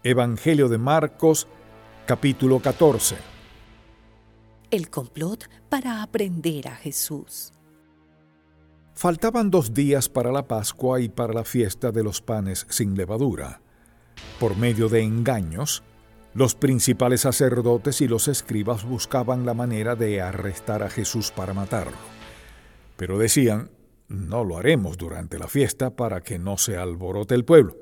Evangelio de Marcos, capítulo 14. El complot para aprender a Jesús. Faltaban 2 días para la Pascua y para la fiesta de los panes sin levadura. Por medio de engaños, los principales sacerdotes y los escribas buscaban la manera de arrestar a Jesús para matarlo. Pero decían, no lo haremos durante la fiesta para que no se alborote el pueblo.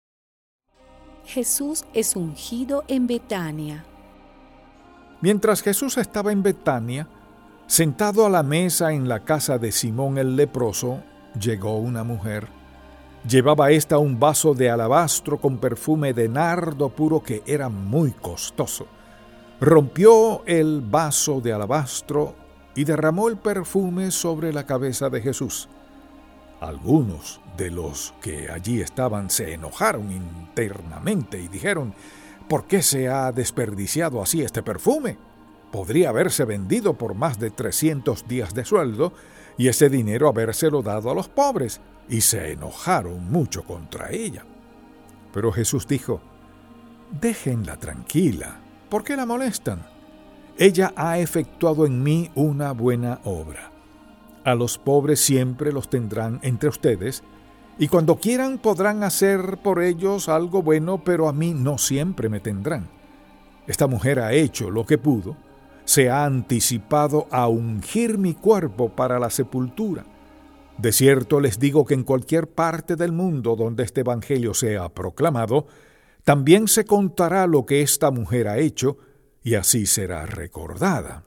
Jesús es ungido en Betania. Mientras Jesús estaba en Betania, sentado a la mesa en la casa de Simón el leproso, llegó una mujer. Llevaba ésta un vaso de alabastro con perfume de nardo puro que era muy costoso. Rompió el vaso de alabastro y derramó el perfume sobre la cabeza de Jesús. Algunos de los que allí estaban se enojaron internamente y dijeron, ¿por qué se ha desperdiciado así este perfume? Podría haberse vendido por más de 300 días de sueldo y ese dinero habérselo dado a los pobres, y se enojaron mucho contra ella. Pero Jesús dijo, déjenla tranquila, ¿por qué la molestan? Ella ha efectuado en mí una buena obra. A los pobres siempre los tendrán entre ustedes, y cuando quieran podrán hacer por ellos algo bueno, pero a mí no siempre me tendrán. Esta mujer ha hecho lo que pudo, se ha anticipado a ungir mi cuerpo para la sepultura. De cierto les digo que en cualquier parte del mundo donde este evangelio sea proclamado, también se contará lo que esta mujer ha hecho, y así será recordada.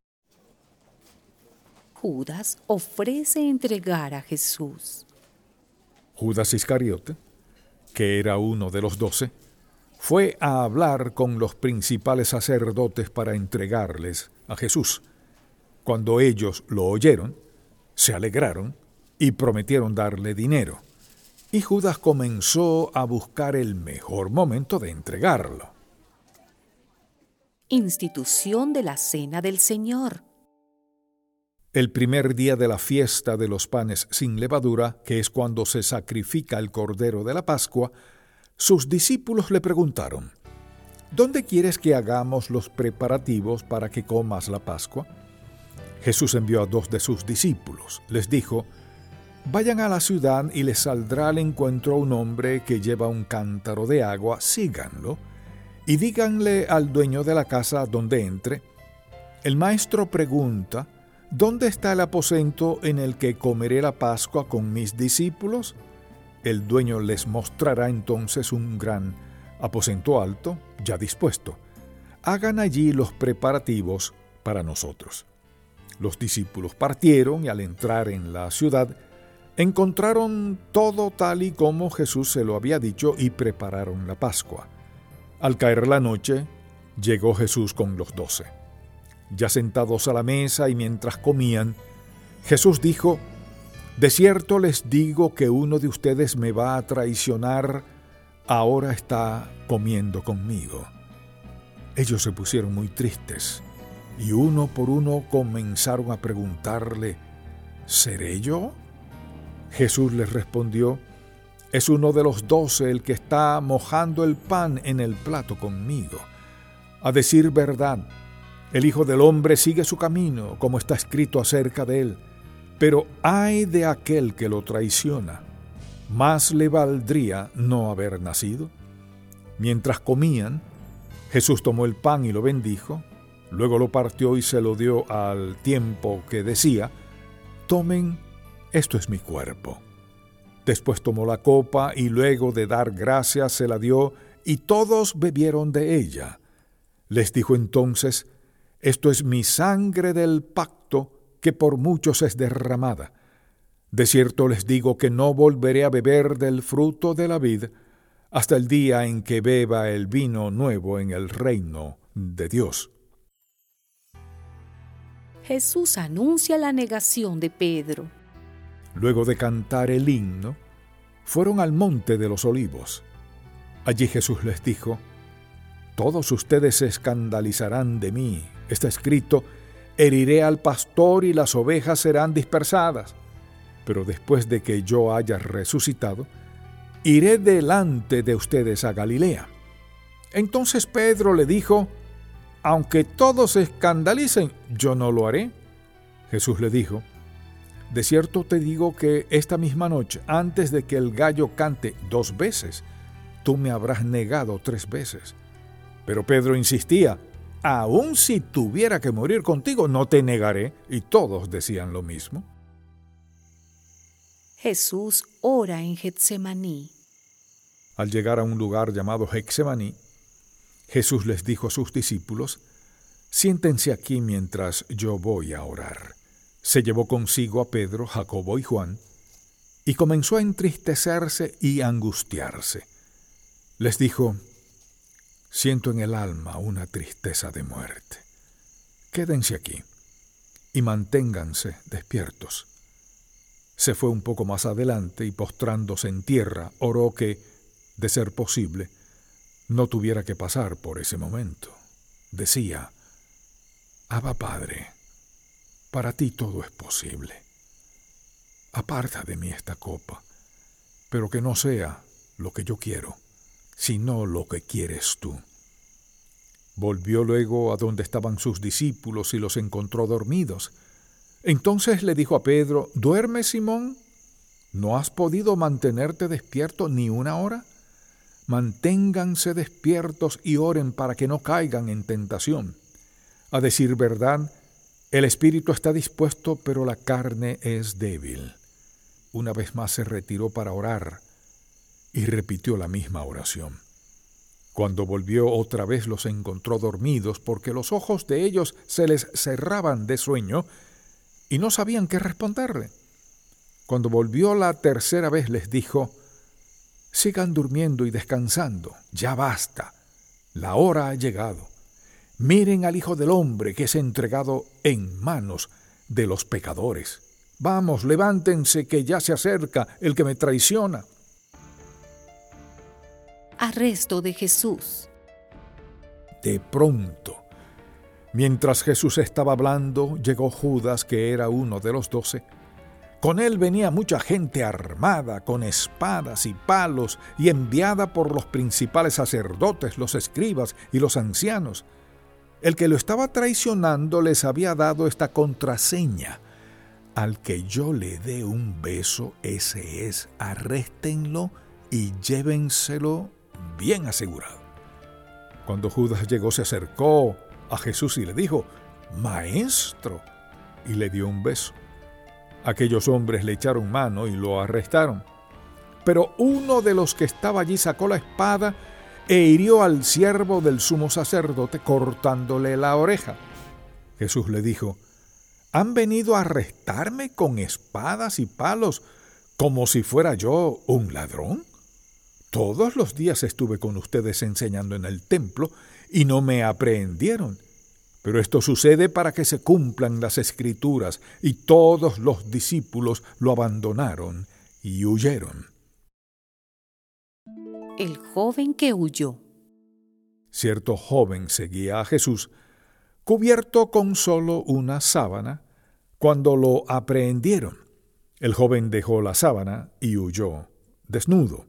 Judas ofrece entregar a Jesús. Judas Iscariote, que era uno de los 12, fue a hablar con los principales sacerdotes para entregarles a Jesús. Cuando ellos lo oyeron, se alegraron y prometieron darle dinero. Y Judas comenzó a buscar el mejor momento de entregarlo. Institución de la Cena del Señor. El primer día de la fiesta de los panes sin levadura, que es cuando se sacrifica el cordero de la Pascua, sus discípulos le preguntaron, ¿dónde quieres que hagamos los preparativos para que comas la Pascua? Jesús envió a 2 de sus discípulos. Les dijo, vayan a la ciudad y les saldrá al encuentro un hombre que lleva un cántaro de agua, síganlo, y díganle al dueño de la casa donde entre, el maestro pregunta, ¿dónde está el aposento en el que comeré la Pascua con mis discípulos? El dueño les mostrará entonces un gran aposento alto, ya dispuesto. Hagan allí los preparativos para nosotros. Los discípulos partieron y al entrar en la ciudad, encontraron todo tal y como Jesús se lo había dicho y prepararon la Pascua. Al caer la noche, llegó Jesús con los 12. Ya sentados a la mesa y mientras comían, Jesús dijo, de cierto les digo que uno de ustedes me va a traicionar, ahora está comiendo conmigo. Ellos se pusieron muy tristes y uno por uno comenzaron a preguntarle, ¿seré yo? Jesús les respondió, es uno de los 12 el que está mojando el pan en el plato conmigo. A decir verdad, el Hijo del Hombre sigue su camino, como está escrito acerca de él, pero ay de aquel que lo traiciona. Más le valdría no haber nacido. Mientras comían, Jesús tomó el pan y lo bendijo, luego lo partió y se lo dio al tiempo que decía, tomen, esto es mi cuerpo. Después tomó la copa y luego de dar gracias se la dio y todos bebieron de ella. Les dijo entonces, esto es mi sangre del pacto que por muchos es derramada. De cierto les digo que no volveré a beber del fruto de la vid hasta el día en que beba el vino nuevo en el reino de Dios. Jesús anuncia la negación de Pedro. Luego de cantar el himno, fueron al monte de los olivos. Allí Jesús les dijo, todos ustedes se escandalizarán de mí. Está escrito, heriré al pastor y las ovejas serán dispersadas. Pero después de que yo haya resucitado, iré delante de ustedes a Galilea. Entonces Pedro le dijo: aunque todos se escandalicen, yo no lo haré. Jesús le dijo: de cierto te digo que esta misma noche, antes de que el gallo cante 2 veces, tú me habrás negado 3 veces. Pero Pedro insistía: aun si tuviera que morir contigo, no te negaré. Y todos decían lo mismo. Jesús ora en Getsemaní. Al llegar a un lugar llamado Getsemaní, Jesús les dijo a sus discípulos: siéntense aquí mientras yo voy a orar. Se llevó consigo a Pedro, Jacobo y Juan, y comenzó a entristecerse y angustiarse. Les dijo: siento en el alma una tristeza de muerte. Quédense aquí y manténganse despiertos. Se fue un poco más adelante y, postrándose en tierra, oró que, de ser posible, no tuviera que pasar por ese momento. Decía: Abba Padre, para ti todo es posible. Aparta de mí esta copa, pero que no sea lo que yo quiero, sino lo que quieres tú. Volvió luego a donde estaban sus discípulos y los encontró dormidos. Entonces le dijo a Pedro: ¿duermes, Simón? ¿No has podido mantenerte despierto ni una hora? Manténganse despiertos y oren para que no caigan en tentación. A decir verdad, el espíritu está dispuesto, pero la carne es débil. Una vez más se retiró para orar y repitió la misma oración. Cuando volvió otra vez los encontró dormidos, porque los ojos de ellos se les cerraban de sueño y no sabían qué responderle. Cuando volvió la tercera vez les dijo: sigan durmiendo y descansando, ya basta, la hora ha llegado. Miren al Hijo del Hombre que es entregado en manos de los pecadores. Vamos, levántense, que ya se acerca el que me traiciona. Arresto de Jesús. De pronto, mientras Jesús estaba hablando, llegó Judas, que era uno de los 12. Con él venía mucha gente armada, con espadas y palos, y enviada por los principales sacerdotes, los escribas y los ancianos. El que lo estaba traicionando les había dado esta contraseña: al que yo le dé un beso, ese es, arréstenlo y llévenselo bien asegurado. Cuando Judas llegó, se acercó a Jesús y le dijo: Maestro, y le dio un beso. Aquellos hombres le echaron mano y lo arrestaron. Pero uno de los que estaba allí sacó la espada e hirió al siervo del sumo sacerdote, cortándole la oreja. Jesús le dijo: ¿han venido a arrestarme con espadas y palos como si fuera yo un ladrón? Todos los días estuve con ustedes enseñando en el templo y no me aprehendieron. Pero esto sucede para que se cumplan las Escrituras, y todos los discípulos lo abandonaron y huyeron. El joven que huyó. Cierto joven seguía a Jesús, cubierto con solo una sábana, cuando lo aprehendieron. El joven dejó la sábana y huyó, desnudo.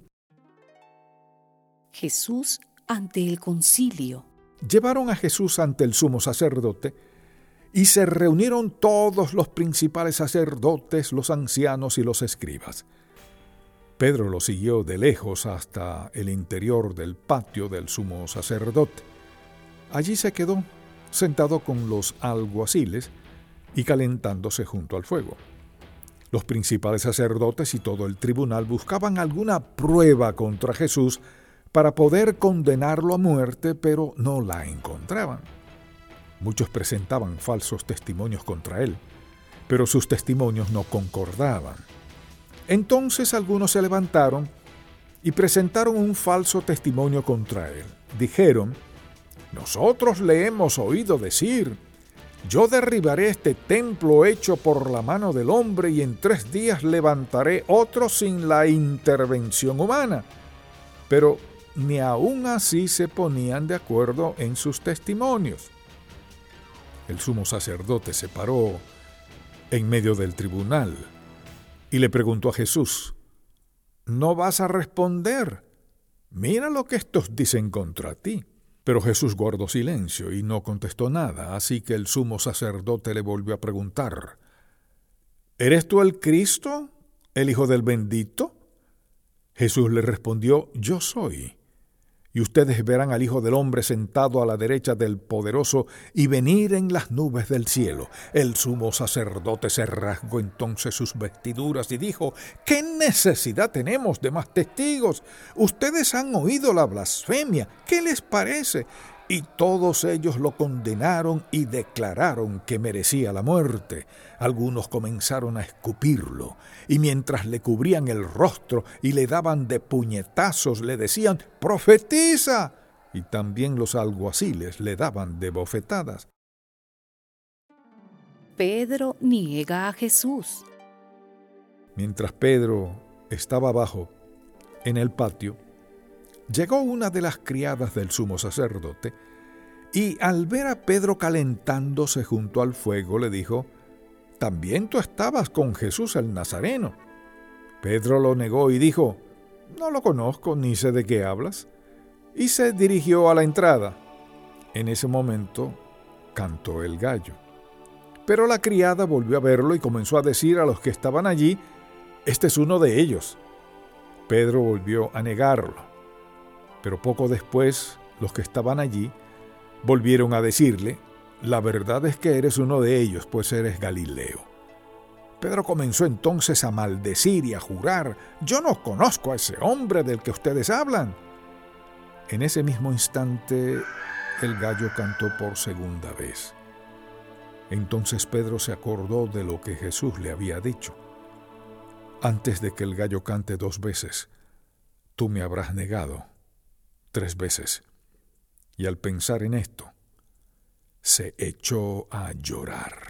Jesús ante el concilio. Llevaron a Jesús ante el sumo sacerdote, y se reunieron todos los principales sacerdotes, los ancianos y los escribas. Pedro lo siguió de lejos hasta el interior del patio del sumo sacerdote. Allí se quedó, sentado con los alguaciles y calentándose junto al fuego. Los principales sacerdotes y todo el tribunal buscaban alguna prueba contra Jesús para poder condenarlo a muerte, pero no la encontraban. Muchos presentaban falsos testimonios contra él, pero sus testimonios no concordaban. Entonces algunos se levantaron y presentaron un falso testimonio contra él. Dijeron: nosotros le hemos oído decir: yo derribaré este templo hecho por la mano del hombre y en 3 días levantaré otro sin la intervención humana. Pero ni aun así se ponían de acuerdo en sus testimonios. El sumo sacerdote se paró en medio del tribunal y le preguntó a Jesús: ¿no vas a responder? mira lo que estos dicen contra ti. Pero Jesús guardó silencio y no contestó nada, así que el sumo sacerdote le volvió a preguntar: ¿Eres tú el Cristo, el Hijo del Bendito? Jesús le respondió: Yo soy. Y ustedes verán al Hijo del Hombre sentado a la derecha del Poderoso y venir en las nubes del cielo. El sumo sacerdote se rasgó entonces sus vestiduras y dijo: ¿Qué necesidad tenemos de más testigos? Ustedes han oído la blasfemia. ¿Qué les parece? Y todos ellos lo condenaron y declararon que merecía la muerte. Algunos comenzaron a escupirlo, y mientras le cubrían el rostro y le daban de puñetazos, le decían: ¡Profetiza! Y también los alguaciles le daban de bofetadas. Pedro niega a Jesús. Mientras Pedro estaba abajo, en el patio, llegó una de las criadas del sumo sacerdote y al ver a Pedro calentándose junto al fuego le dijo: «También tú estabas con Jesús el Nazareno». Pedro lo negó y dijo: «No lo conozco ni sé de qué hablas», y se dirigió a la entrada. En ese momento cantó el gallo. Pero la criada volvió a verlo y comenzó a decir a los que estaban allí: «Este es uno de ellos». Pedro volvió a negarlo. Pero poco después, los que estaban allí volvieron a decirle: «La verdad es que eres uno de ellos, pues eres Galileo». Pedro comenzó entonces a maldecir y a jurar: «Yo no conozco a ese hombre del que ustedes hablan». En ese mismo instante, el gallo cantó por segunda vez. Entonces Pedro se acordó de lo que Jesús le había dicho: «Antes de que el gallo cante 2 veces, tú me habrás negado 3 veces». Y al pensar en esto, se echó a llorar.